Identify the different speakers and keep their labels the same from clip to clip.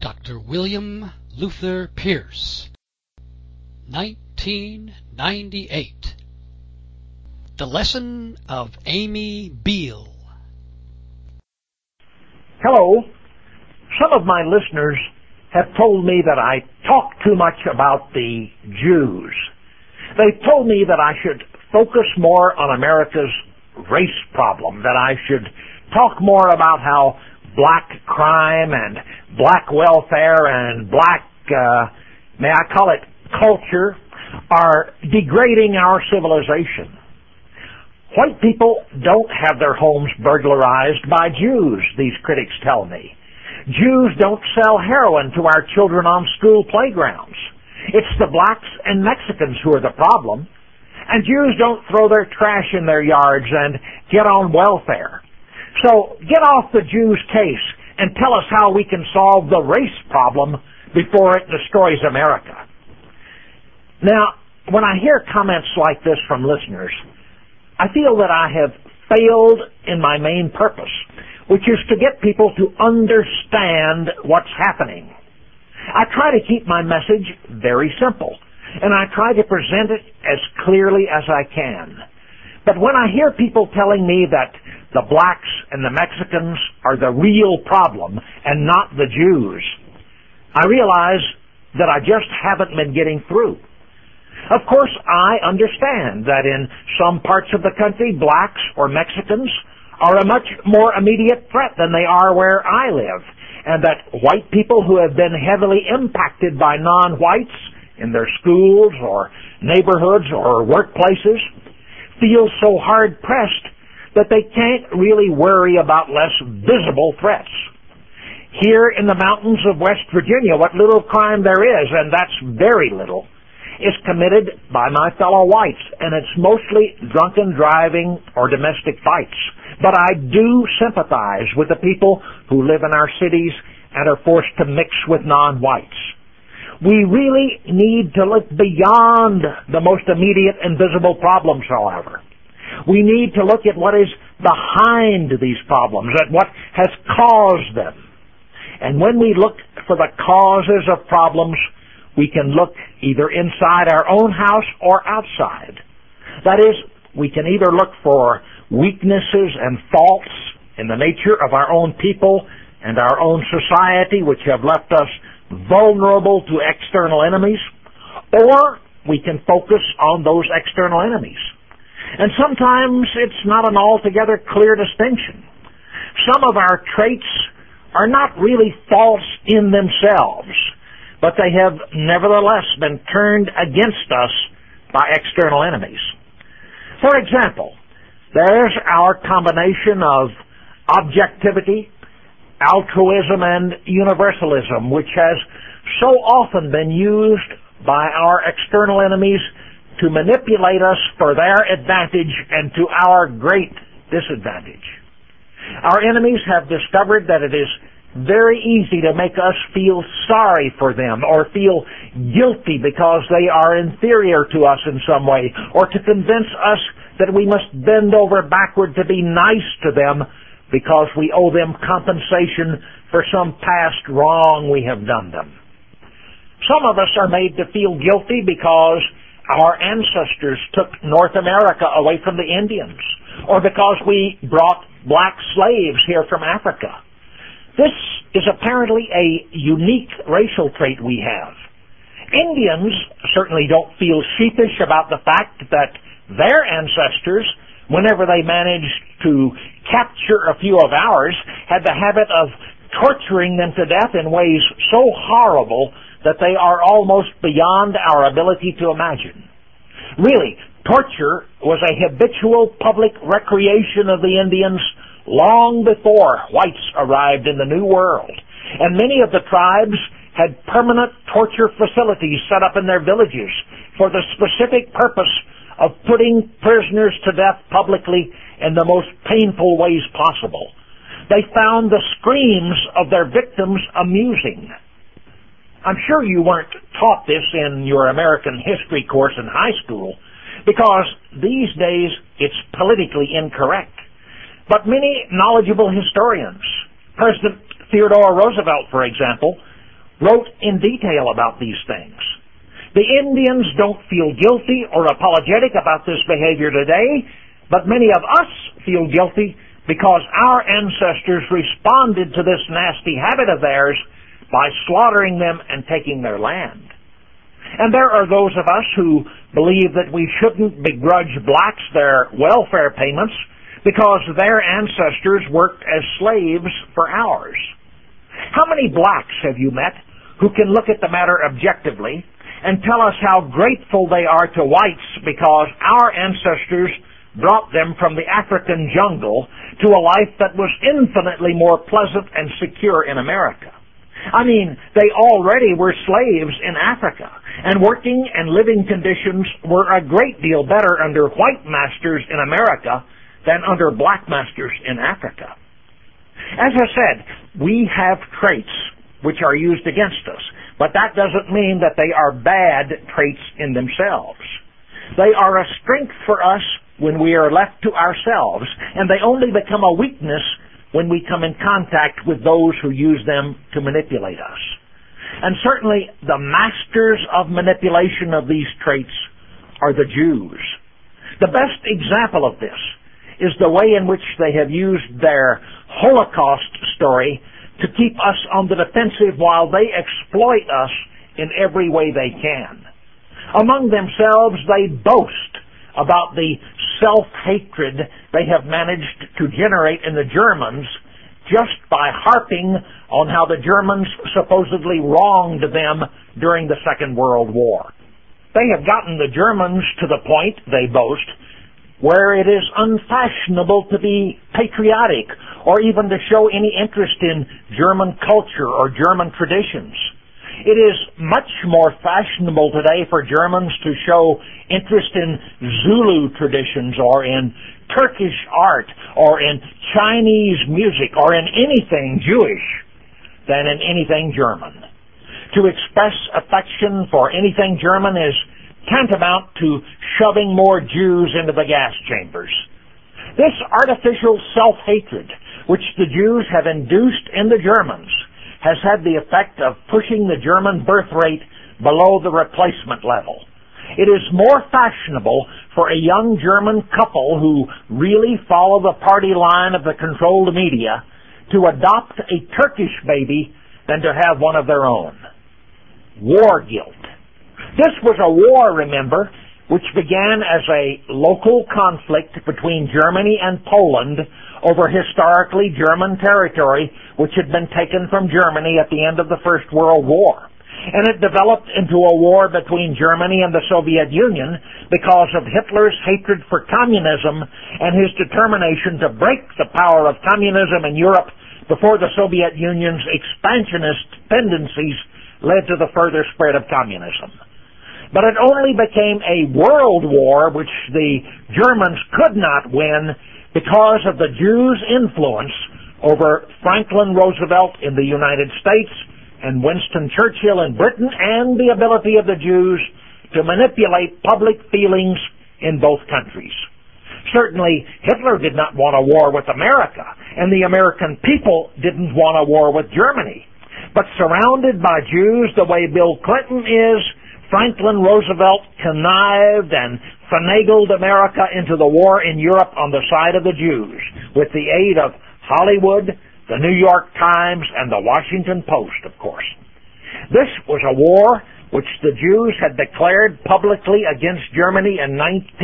Speaker 1: Dr. William Luther Pierce, 1998. The Lesson of Amy Beale.
Speaker 2: Hello. Some of my listeners have told me that I talk too much about the Jews. They've told me that I should focus more on America's race problem, that I should talk more about how black crime and black welfare and black, may I call it culture, are degrading our civilization. White people don't have their homes burglarized by Jews, these critics tell me. Jews don't sell heroin to our children on school playgrounds. It's the blacks and Mexicans who are the problem. And Jews don't throw their trash in their yards and get on welfare. So get off the Jews' case and tell us how we can solve the race problem before it destroys America. Now, when I hear comments like this from listeners, I feel that I have failed in my main purpose, which is to get people to understand what's happening. I try to keep my message very simple, and I try to present it as clearly as I can. But when I hear people telling me that the blacks and the Mexicans are the real problem and not the Jews, I realize that I just haven't been getting through. Of course, I understand that in some parts of the country, blacks or Mexicans are a much more immediate threat than they are where I live, and that white people who have been heavily impacted by non-whites in their schools or neighborhoods or workplaces feel so hard-pressed that they can't really worry about less visible threats. Here in the mountains of West Virginia, what little crime there is, and that's very little, is committed by my fellow whites, and it's mostly drunken driving or domestic fights. But I do sympathize with the people who live in our cities and are forced to mix with non-whites. We really need to look beyond the most immediate and visible problems, however. We need to look at what is behind these problems, at what has caused them. And when we look for the causes of problems, we can look either inside our own house or outside. That is, we can either look for weaknesses and faults in the nature of our own people and our own society, which have left us vulnerable to external enemies, or we can focus on those external enemies. And sometimes it's not an altogether clear distinction. Some of our traits are not really faults in themselves, but they have nevertheless been turned against us by external enemies. For example, there's our combination of objectivity, altruism, and universalism, which has so often been used by our external enemies to manipulate us for their advantage and to our great disadvantage. Our enemies have discovered that it is very easy to make us feel sorry for them or feel guilty because they are inferior to us in some way, or to convince us that we must bend over backward to be nice to them because we owe them compensation for some past wrong we have done them. Some of us are made to feel guilty because our ancestors took North America away from the Indians, or because we brought black slaves here from Africa. This is apparently a unique racial trait we have. Indians certainly don't feel sheepish about the fact that their ancestors, whenever they managed to capture a few of ours, had the habit of torturing them to death in ways so horrible that they are almost beyond our ability to imagine. Really, torture was a habitual public recreation of the Indians long before whites arrived in the New World, and many of the tribes had permanent torture facilities set up in their villages for the specific purpose of putting prisoners to death publicly in the most painful ways possible. They found the screams of their victims amusing. I'm sure you weren't taught this in your American history course in high school, because these days it's politically incorrect. But many knowledgeable historians, President Theodore Roosevelt, for example, wrote in detail about these things. The Indians don't feel guilty or apologetic about this behavior today, but many of us feel guilty because our ancestors responded to this nasty habit of theirs by slaughtering them and taking their land. And there are those of us who believe that we shouldn't begrudge blacks their welfare payments because their ancestors worked as slaves for ours. How many blacks have you met who can look at the matter objectively and tell us how grateful they are to whites because our ancestors brought them from the African jungle to a life that was infinitely more pleasant and secure in America? I mean, they already were slaves in Africa, and working and living conditions were a great deal better under white masters in America than under black masters in Africa. As I said, we have traits which are used against us, but that doesn't mean that they are bad traits in themselves. They are a strength for us when we are left to ourselves, and they only become a weakness when we come in contact with those who use them to manipulate us. And certainly the masters of manipulation of these traits are the Jews. The best example of this is the way in which they have used their Holocaust story to keep us on the defensive while they exploit us in every way they can. Among themselves, they boast about the self-hatred they have managed to generate in the Germans just by harping on how the Germans supposedly wronged them during the Second World War. They have gotten the Germans to the point, they boast, where it is unfashionable to be patriotic or even to show any interest in German culture or German traditions. It is much more fashionable today for Germans to show interest in Zulu traditions or in Turkish art or in Chinese music or in anything Jewish than in anything German. To express affection for anything German is tantamount to shoving more Jews into the gas chambers. This artificial self-hatred which the Jews have induced in the Germans has had the effect of pushing the German birth rate below the replacement level. It is more fashionable for a young German couple who really follow the party line of the controlled media to adopt a Turkish baby than to have one of their own. War guilt. This was a war, remember, which began as a local conflict between Germany and Poland over historically German territory which had been taken from Germany at the end of the First World War. And it developed into a war between Germany and the Soviet Union because of Hitler's hatred for communism and his determination to break the power of communism in Europe before the Soviet Union's expansionist tendencies led to the further spread of communism. But it only became a world war which the Germans could not win because of the Jews' influence over Franklin Roosevelt in the United States and Winston Churchill in Britain, and the ability of the Jews to manipulate public feelings in both countries. Certainly, Hitler did not want a war with America, and the American people didn't want a war with Germany. But surrounded by Jews the way Bill Clinton is, Franklin Roosevelt connived and finagled America into the war in Europe on the side of the Jews, with the aid of Hollywood, the New York Times, and the Washington Post, of course. This was a war which the Jews had declared publicly against Germany in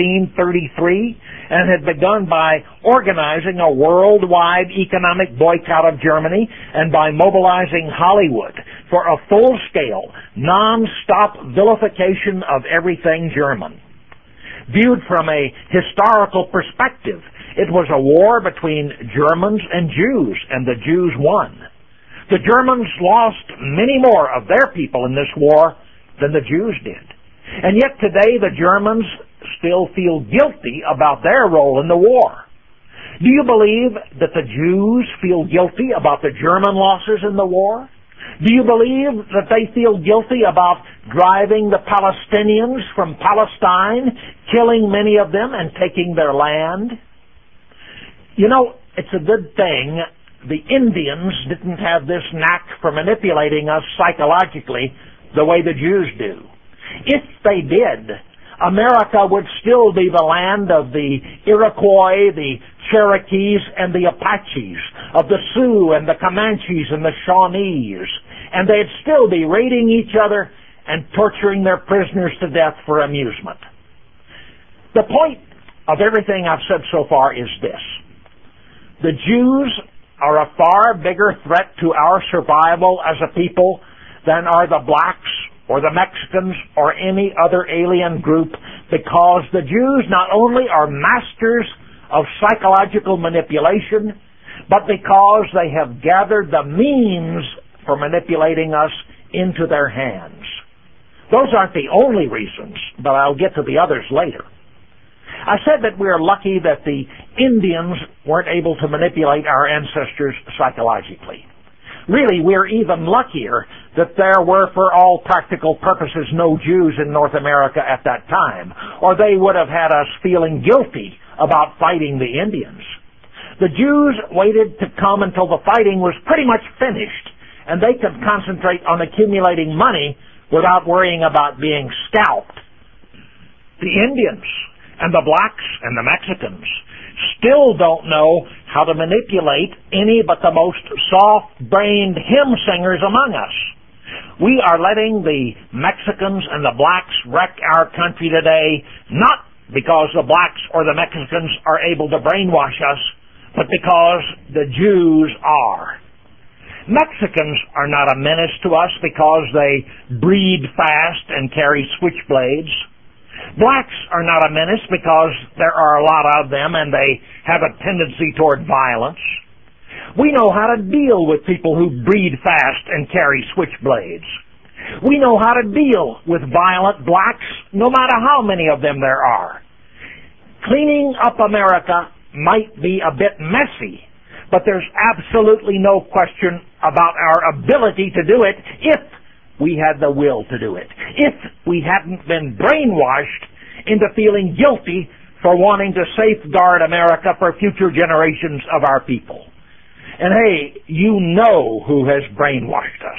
Speaker 2: 1933 and had begun by organizing a worldwide economic boycott of Germany and by mobilizing Hollywood for a full-scale, non-stop vilification of everything German. Viewed from a historical perspective, it was a war between Germans and Jews, and the Jews won. The Germans lost many more of their people in this war than the Jews did. And yet today the Germans still feel guilty about their role in the war. Do you believe that the Jews feel guilty about the German losses in the war? Do you believe that they feel guilty about driving the Palestinians from Palestine, killing many of them, and taking their land? You know, it's a good thing the Indians didn't have this knack for manipulating us psychologically the way the Jews do. If they did, America would still be the land of the Iroquois, the Cherokees, and the Apaches, of the Sioux and the Comanches and the Shawnees, and they'd still be raiding each other and torturing their prisoners to death for amusement. The point of everything I've said so far is this. The Jews are a far bigger threat to our survival as a people than are the blacks or the Mexicans or any other alien group, because the Jews not only are masters of psychological manipulation, but because they have gathered the means for manipulating us into their hands. Those aren't the only reasons, but I'll get to the others later. I said that we're lucky that the Indians weren't able to manipulate our ancestors psychologically. Really, we're even luckier that there were, for all practical purposes, no Jews in North America at that time, or they would have had us feeling guilty about fighting the Indians. The Jews waited to come until the fighting was pretty much finished, and they could concentrate on accumulating money without worrying about being scalped. The Indians and the blacks and the Mexicans still don't know how to manipulate any but the most soft-brained hymn singers among us. We are letting the Mexicans and the blacks wreck our country today, not because the blacks or the Mexicans are able to brainwash us, but because the Jews are. Mexicans are not a menace to us because they breed fast and carry switchblades. Blacks are not a menace because there are a lot of them and they have a tendency toward violence. We know how to deal with people who breed fast and carry switchblades. We know how to deal with violent blacks, no matter how many of them there are. Cleaning up America might be a bit messy, but there's absolutely no question about our ability to do it if we had the will to do it, if we hadn't been brainwashed into feeling guilty for wanting to safeguard America for future generations of our people. And hey, you know who has brainwashed us.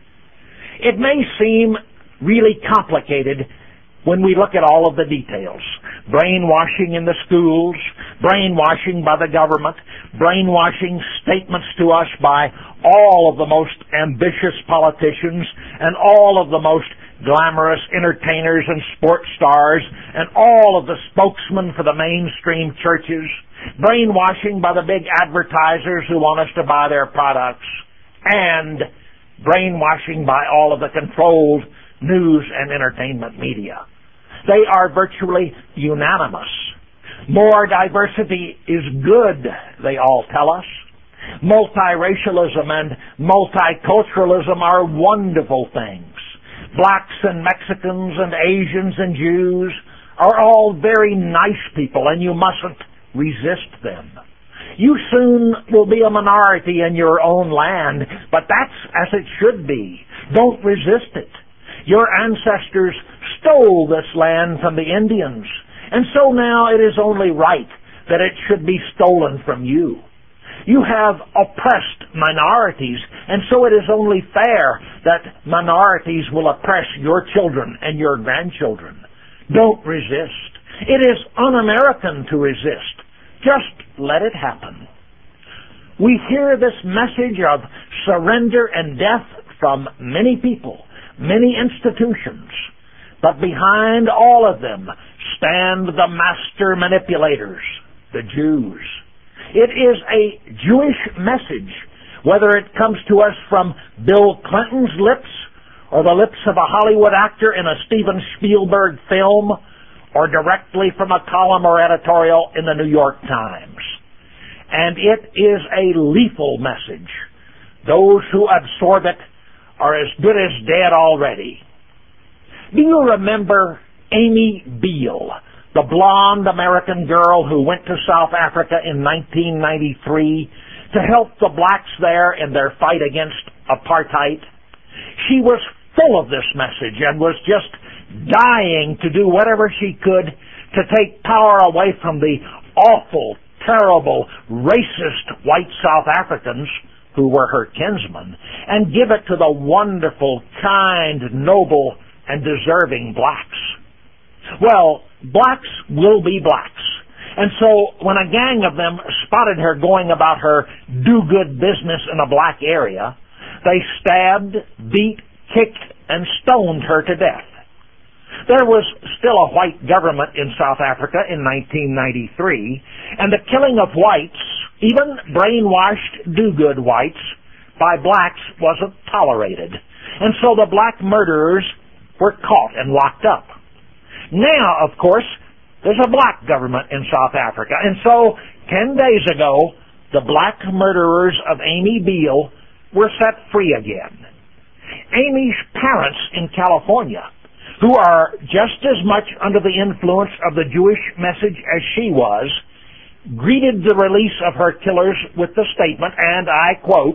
Speaker 2: It may seem really complicated when we look at all of the details. Brainwashing in the schools, brainwashing by the government, brainwashing statements to us by all of the most ambitious politicians and all of the most glamorous entertainers and sports stars and all of the spokesmen for the mainstream churches, brainwashing by the big advertisers who want us to buy their products, and brainwashing by all of the controlled news and entertainment media. They are virtually unanimous. More diversity is good, they all tell us. Multiracialism and multiculturalism are wonderful things. Blacks and Mexicans and Asians and Jews are all very nice people, and you mustn't resist them. You soon will be a minority in your own land, but that's as it should be. Don't resist it. Your ancestors stole this land from the Indians, and so now it is only right that it should be stolen from you. You have oppressed minorities, and so it is only fair that minorities will oppress your children and your grandchildren. Don't resist. It is un-American to resist. Just let it happen. We hear this message of surrender and death from many people, many institutions, but behind all of them stand the master manipulators, the Jews. It is a Jewish message, whether it comes to us from Bill Clinton's lips or the lips of a Hollywood actor in a Steven Spielberg film or directly from a column or editorial in the New York Times. And it is a lethal message. Those who absorb it are as good as dead already. Do you remember Amy Beale, the blonde American girl who went to South Africa in 1993 to help the blacks there in their fight against apartheid? She was full of this message and was just dying to do whatever she could to take power away from the awful, terrible, racist white South Africans who were her kinsmen, and give it to the wonderful, kind, noble, and deserving blacks. Well, blacks will be blacks. And so when a gang of them spotted her going about her do-good business in a black area, they stabbed, beat, kicked, and stoned her to death. There was still a white government in South Africa in 1993, and the killing of whites, even brainwashed do-good whites, by blacks wasn't tolerated. And so the black murderers were caught and locked up. Now, of course, there's a black government in South Africa, and so 10 days ago, the black murderers of Amy Beale were set free again. Amy's parents in California, who are just as much under the influence of the Jewish message as she was, greeted the release of her killers with the statement, and I quote,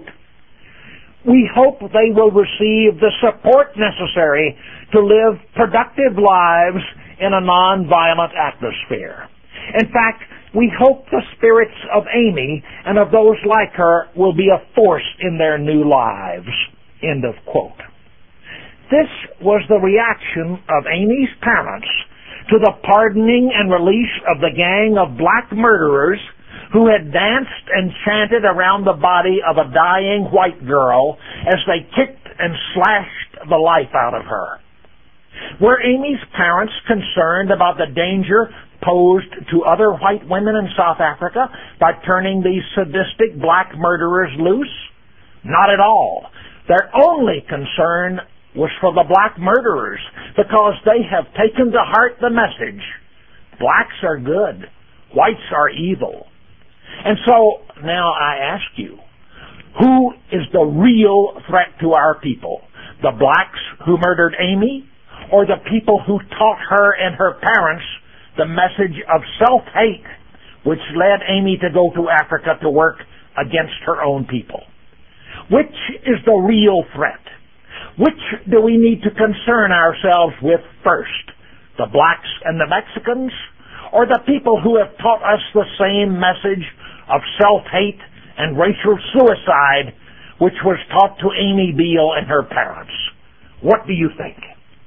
Speaker 2: "We hope they will receive the support necessary to live productive lives in a non-violent atmosphere. In fact, we hope the spirits of Amy and of those like her will be a force in their new lives." End of quote. This was the reaction of Amy's parents to the pardoning and release of the gang of black murderers who had danced and chanted around the body of a dying white girl as they kicked and slashed the life out of her. Were Amy's parents concerned about the danger posed to other white women in South Africa by turning these sadistic black murderers loose? Not at all. Their only concern was for the black murderers, because they have taken to heart the message, blacks are good, whites are evil. And so, now I ask you, who is the real threat to our people? The blacks who murdered Amy, or the people who taught her and her parents the message of self-hate, which led Amy to go to Africa to work against her own people? Which is the real threat? Which do we need to concern ourselves with first? The blacks and the Mexicans? Or the people who have taught us the same message of self-hate and racial suicide which was taught to Amy Beale and her parents? What do you think?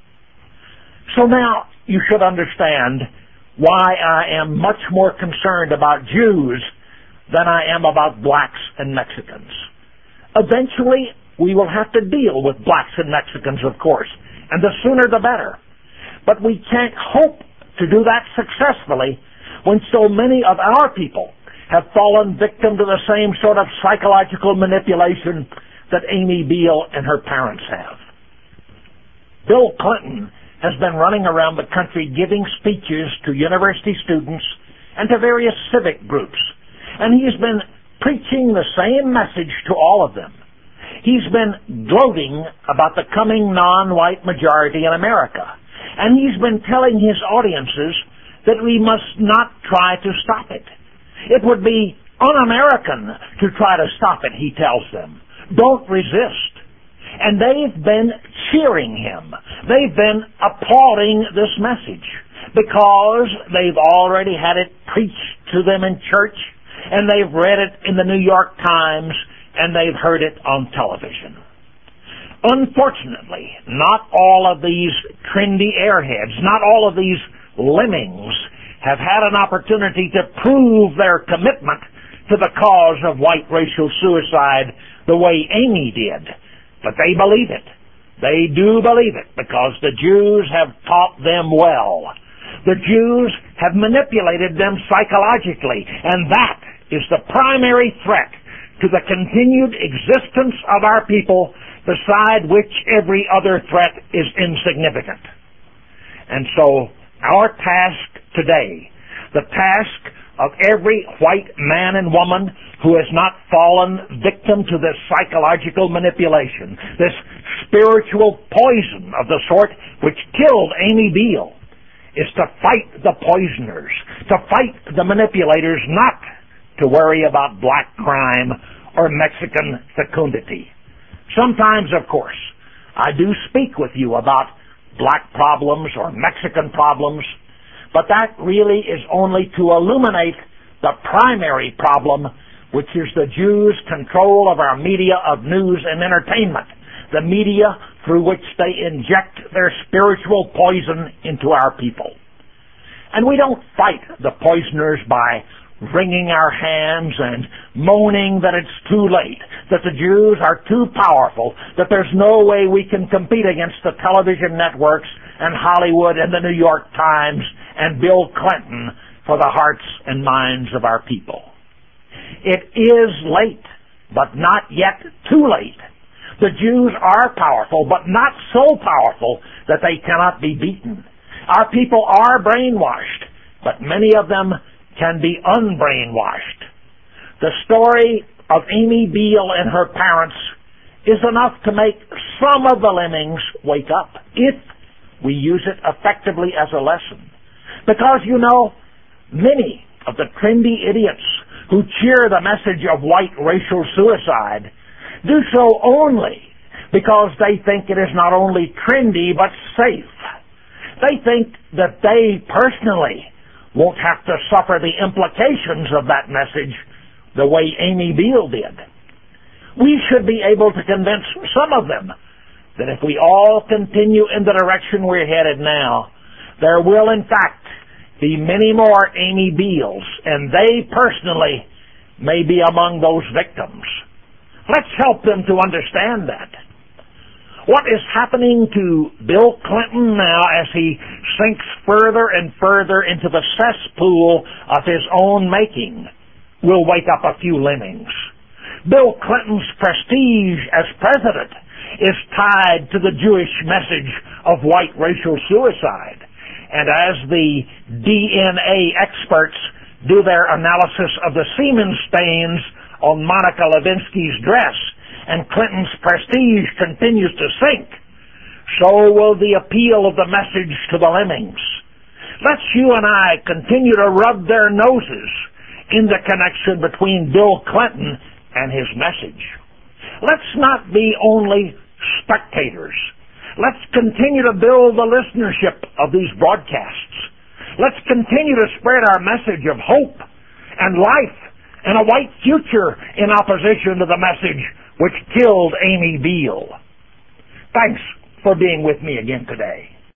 Speaker 2: So now you should understand why I am much more concerned about Jews than I am about blacks and Mexicans. Eventually, we will have to deal with blacks and Mexicans, of course, and the sooner the better. But we can't hope to do that successfully when so many of our people have fallen victim to the same sort of psychological manipulation that Amy Beale and her parents have. Bill Clinton has been running around the country giving speeches to university students and to various civic groups, and he's been preaching the same message to all of them. He's been gloating about the coming non-white majority in America, and he's been telling his audiences that we must not try to stop it. It would be un-American to try to stop it, he tells them. Don't resist. And they've been cheering him. They've been applauding this message because they've already had it preached to them in church, and they've read it in the New York Times, and they've heard it on television. Unfortunately, not all of these trendy airheads, not all of these lemmings have had an opportunity to prove their commitment to the cause of white racial suicide the way Amy did. But they believe it. They do believe it because the Jews have taught them well. The Jews have manipulated them psychologically, and that is the primary threat to the continued existence of our people, beside which every other threat is insignificant. And so our task today, the task of every white man and woman who has not fallen victim to this psychological manipulation, this spiritual poison of the sort which killed Amy Beale, is to fight the poisoners, to fight the manipulators, not to worry about black crime or Mexican fecundity. Sometimes, of course, I do speak with you about black problems or Mexican problems, but that really is only to illuminate the primary problem, which is the Jews' control of our media of news and entertainment, the media through which they inject their spiritual poison into our people. And we don't fight the poisoners by wringing our hands and moaning that it's too late, that the Jews are too powerful, that there's no way we can compete against the television networks and Hollywood and the New York Times and Bill Clinton for the hearts and minds of our people. It is late, but not yet too late. The Jews are powerful, but not so powerful that they cannot be beaten. Our people are brainwashed, but many of them can be unbrainwashed. The story of Amy Beale and her parents is enough to make some of the lemmings wake up, if we use it effectively as a lesson. Because, many of the trendy idiots who cheer the message of white racial suicide do so only because they think it is not only trendy but safe. They think that they personally won't have to suffer the implications of that message the way Amy Beale did. We should be able to convince some of them that if we all continue in the direction we're headed now, there will in fact be many more Amy Beales, and they personally may be among those victims. Let's help them to understand that. What is happening to Bill Clinton now as he sinks further and further into the cesspool of his own making will wake up a few lemmings. Bill Clinton's prestige as president is tied to the Jewish message of white racial suicide. And as the DNA experts do their analysis of the semen stains on Monica Lewinsky's dress, and Clinton's prestige continues to sink, so will the appeal of the message to the lemmings. Let's you and I continue to rub their noses in the connection between Bill Clinton and his message. Let's not be only spectators. Let's continue to build the listenership of these broadcasts. Let's continue to spread our message of hope and life and a white future in opposition to the message which killed Amy Beale. Thanks for being with me again today.